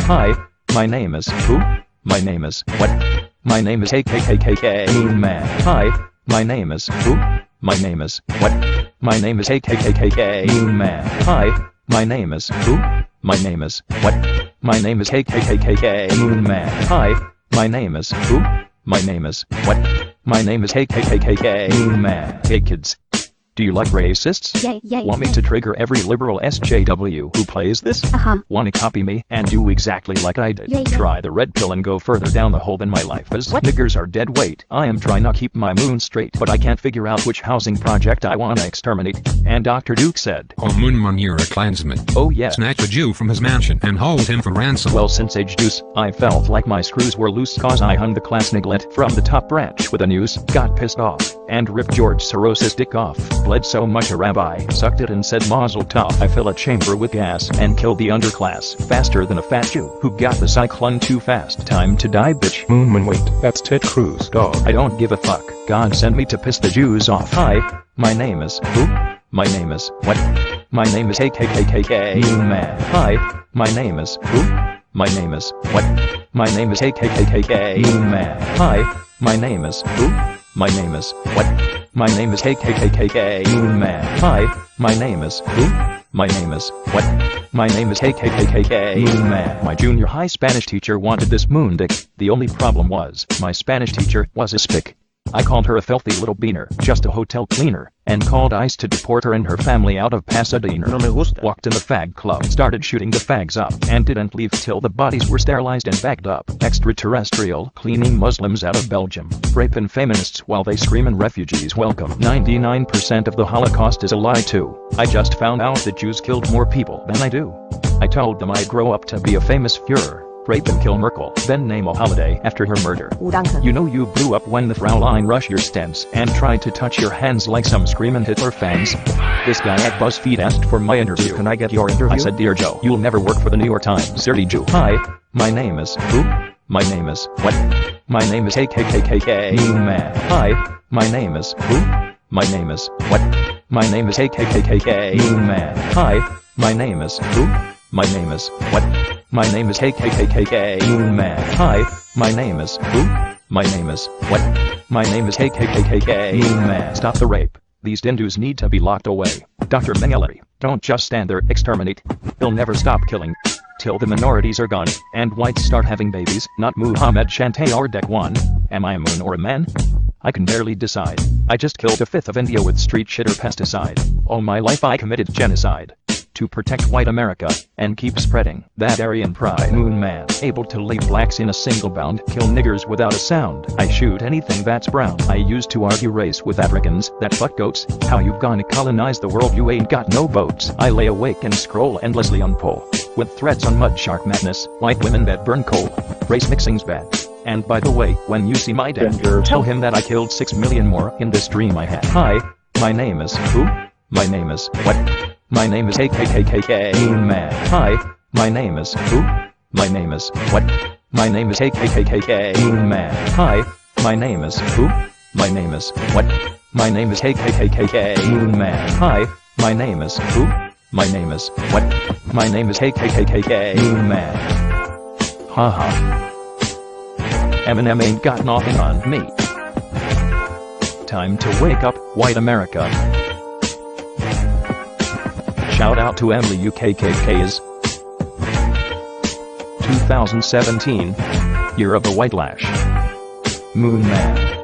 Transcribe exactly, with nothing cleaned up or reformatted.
Hi, my name is who? My name is what? My name is A K K K K Moon Man. Hi, my name is who? My name is what? My name is A K K K K Moon Man. Hi, my name is who? My name is what? My name is A K K K K Moon Man. Hi, my name is who? My name is what? My name is A K K K K Moon Man. Hey kids. Do you like racists? Yay, yay, Want me yay. to trigger every liberal S J W who plays this? Uh-huh. Want to copy me and do exactly like I did? Yay, yay. Try the red pill and go further down the hole than my life is. What? Niggers are dead weight. I am trying to keep my moon straight, but I can't figure out which housing project I wanna exterminate. And Doctor Duke said, Oh Moonman, you're a Klansman. oh yeah. Snatch a Jew from his mansion and hold him for ransom. Well, since age deuce, I felt like my screws were loose cause I hung the class niglet from the top branch with a noose, got pissed off, and ripped George Soros' dick off. Bled so much a rabbi sucked it and said mazel tov. I fill a chamber with gas and kill the underclass faster than a fat Jew who got the cyclone too fast. Time to die, bitch. Moonman, wait, that's Ted Cruz, dog. I don't give a fuck. God sent me to piss the Jews off. Hi, my name is who? My name is what? My name is A K K K K Moon Man. Hi, my name is who? My name is what? My name is A K K K K Moon Man. Hi, my name is who? My name is what? My name is A K K K K Moon Man. Hi, my name is who? My name is what? My name is A K K K K Moon Man. My junior high Spanish teacher wanted this moon dick. The only problem was, my Spanish teacher was a spick. I called her a filthy little beaner, just a hotel cleaner, and called ICE to deport her and her family out of Pasadena. No me gusta. Walked in the fag club, started shooting the fags up, and didn't leave till the bodies were sterilized and bagged up. Extraterrestrial, cleaning Muslims out of Belgium, raping feminists while they screaming refugees welcome. ninety-nine percent of the Holocaust is a lie too. I just found out that Jews killed more people than I do. I told them I'd grow up to be a famous Führer, rape and kill Merkel, then name a holiday after her murder. Oh, danke. You know you blew up when the Fraulein rushed your stents and tried to touch your hands like some screaming Hitler fans. This guy at BuzzFeed asked for my interview. Can I get your interview? I said, dear Joe, you'll never work for the New York Times, dirty Jew. Hi, my name is who? My name is what? My name is A K K K K Moon Man. Hi, my name is who? My name is what? My name is A K K K K Moon Man. Hi, my name is who? My name is what? My name is A K K K K Moon Man. Hi, my name is who? My name is what? My name is A K K K K Moon Man. Stop the rape. These Hindus need to be locked away. Doctor Mengele, don't just stand there, exterminate. They'll never stop killing. Till the minorities are gone, and whites start having babies, not Muhammad Shantay or Dekwan. Am I a moon or a man? I can barely decide. I just killed a fifth of India with street shit or pesticide. All my life I committed genocide. To protect white America, and keep spreading that Aryan pride. Moon Man, able to leave blacks in a single bound, kill niggers without a sound. I shoot anything that's brown. I used to argue race with Africans that fuck goats. How you gonna colonize the world, you ain't got no boats. I lay awake and scroll endlessly on pole, with threads on mud shark madness, white women that burn coal. Race mixing's bad. And by the way, when you see my dad, tell him that I killed six million more in this dream I had. Hi, my name is who? My name is what? My name is A K K K K Moon Man. Hi, my name is who? My name is what? My name is A K K K K Moon Man. Hi, my name is who? My name is what? My name is A K K K K Moon Man. Hi, my name is who? My name is what? My name is A K K K K Moon Man. Haha. Eminem ain't got nothing on me. Time to wake up, white America. Shout out to Emily U K K K's two thousand seventeen Year of the White Lash. Moon Man.